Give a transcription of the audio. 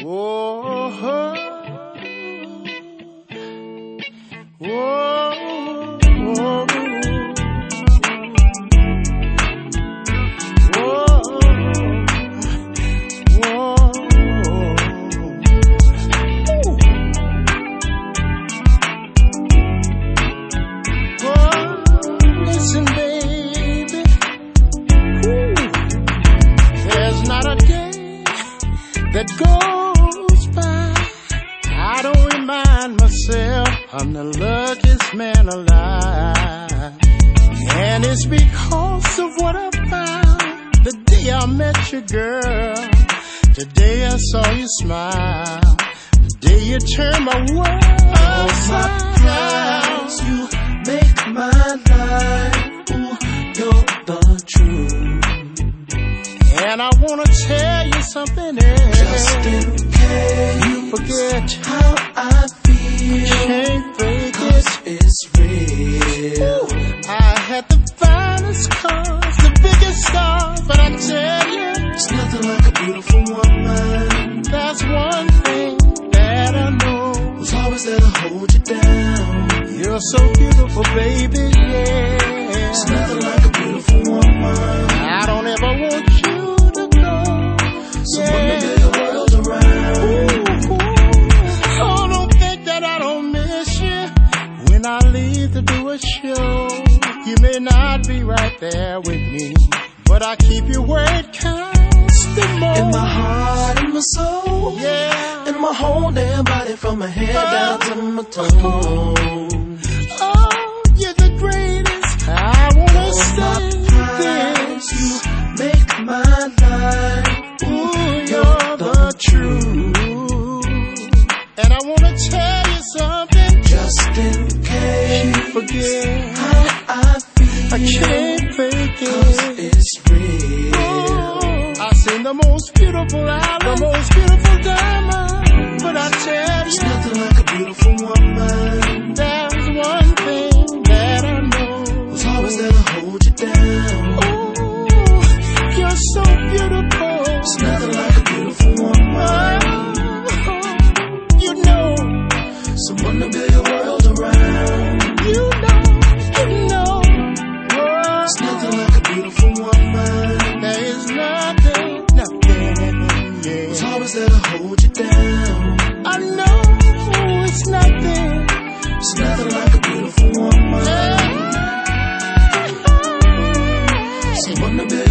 Whoa, whoa, whoa, listen, baby, there's not a day that goes by I don't remind myself I'm the luckiest man alive. And it's because of what I found the day I met you, girl. The day I saw you smile, the day you turned my world upside down. You make my life, ooh, you're the truth. And I wanna tell you something else, just in case you forget how I feel. Can't fake it, it's real. Ooh, I had the finest cars, the biggest stars, but I tell you, it's nothing like a beautiful woman. That's one thing that I know, who's always there to hold you down. You're so beautiful, baby, yeah. It's nothing like a beautiful woman. I don't ever want you to go. Someone to build your world around. Ooh, oh, don't think that I don't miss you when I leave to do a show. You may not be right there with me, but I keep you where it counts the most. In my heart, in my soul, yeah. In my whole damn body, from my head down to my toes. Oh, you're the greatest. I wanna say this. You make my life. Ooh, you're the truth. And I wanna tell you something, just in case you forget how I feel. I can't fake it, 'cause it's real. Oh, I seen the most beautiful island, the most beautiful diamond, but I tell you, it's nothing like a beautiful woman. There's one thing that I know, who's always there to hold you down. Oh, you're so beautiful. It's nothing like a beautiful woman. You know, someone to build your world around. You know. It's nothing like a beautiful woman. There is nothing, yeah. It's always there to hold you down. I know it's nothing. It's nothing like a beautiful woman. Someone to build